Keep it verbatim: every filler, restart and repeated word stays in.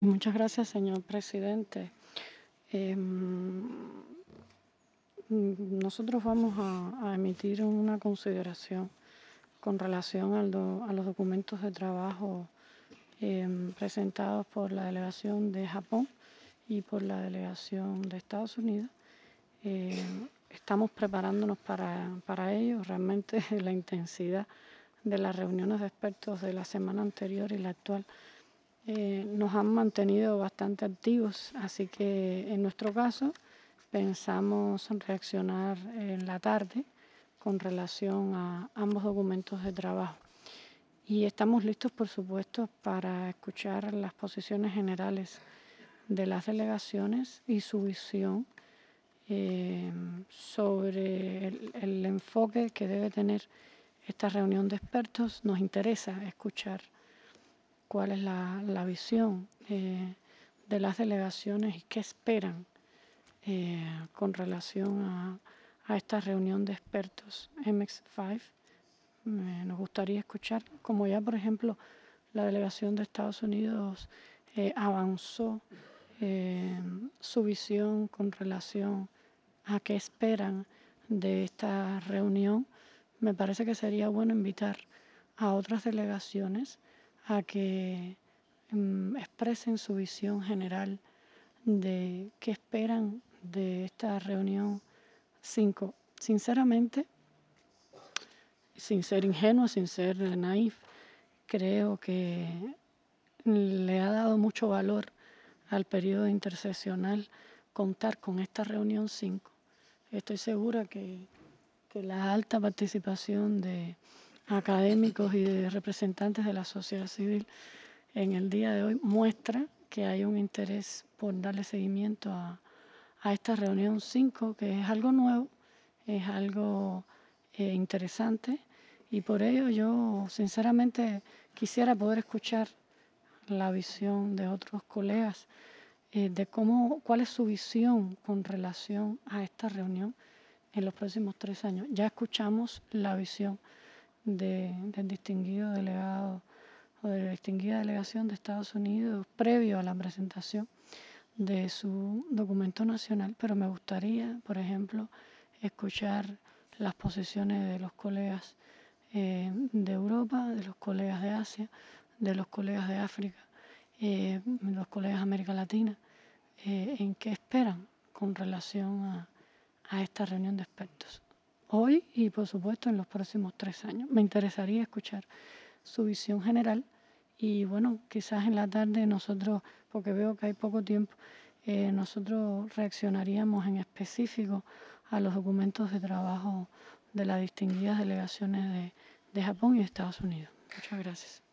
Muchas gracias, señor presidente. Em, mm, nosotros vamos a, a emitir una consideración con relación al do- a los documentos de trabajo em, presentados por la delegación de Japón y por la delegación de Estados Unidos. Em, estamos preparándonos para, para ello. Realmente la intensidad de las reuniones de expertos de la semana anterior y la actual eh, nos han mantenido bastante activos, así que en nuestro caso pensamos reaccionar en la tarde con relación a ambos documentos de trabajo. Y estamos listos, por supuesto, para escuchar las posiciones generales de las delegaciones y su visión eh, sobre el, el enfoque que debe tener esta reunión de expertos. Nos interesa escuchar cuál es la, la visión eh, de las delegaciones y qué esperan eh, con relación a, a esta reunión de expertos M X cinco. Eh, nos gustaría escuchar, como ya por ejemplo la delegación de Estados Unidos eh, avanzó eh, su visión con relación a qué esperan de esta reunión. Me parece que sería bueno invitar a otras delegaciones a que mm, expresen su visión general de qué esperan de esta reunión cinco. Sinceramente, sin ser ingenuo, sin ser naif, creo que le ha dado mucho valor al periodo interseccional contar con esta reunión cinco. Estoy segura que, que la alta participación de académicos y de representantes de la sociedad civil en el día de hoy muestra que hay un interés por darle seguimiento a, a esta reunión cinco, que es algo nuevo, es algo eh, interesante, y por ello yo sinceramente quisiera poder escuchar la visión de otros colegas eh, de cómo, cuál es su visión con relación a esta reunión en los próximos tres años. Ya escuchamos la visión de, del distinguido delegado o de la distinguida delegación de Estados Unidos previo a la presentación de su documento nacional, pero me gustaría, por ejemplo, escuchar las posiciones de los colegas eh, de Europa, de los colegas de Asia, de los colegas de África, eh, los colegas de América Latina, eh, en qué esperan con relación a, a esta reunión de expertos. Hoy y, por supuesto, en los próximos tres años. Me interesaría escuchar su visión general y, bueno, quizás en la tarde nosotros, porque veo que hay poco tiempo, eh, nosotros reaccionaríamos en específico a los documentos de trabajo de las distinguidas delegaciones de, de Japón y de Estados Unidos. Muchas gracias.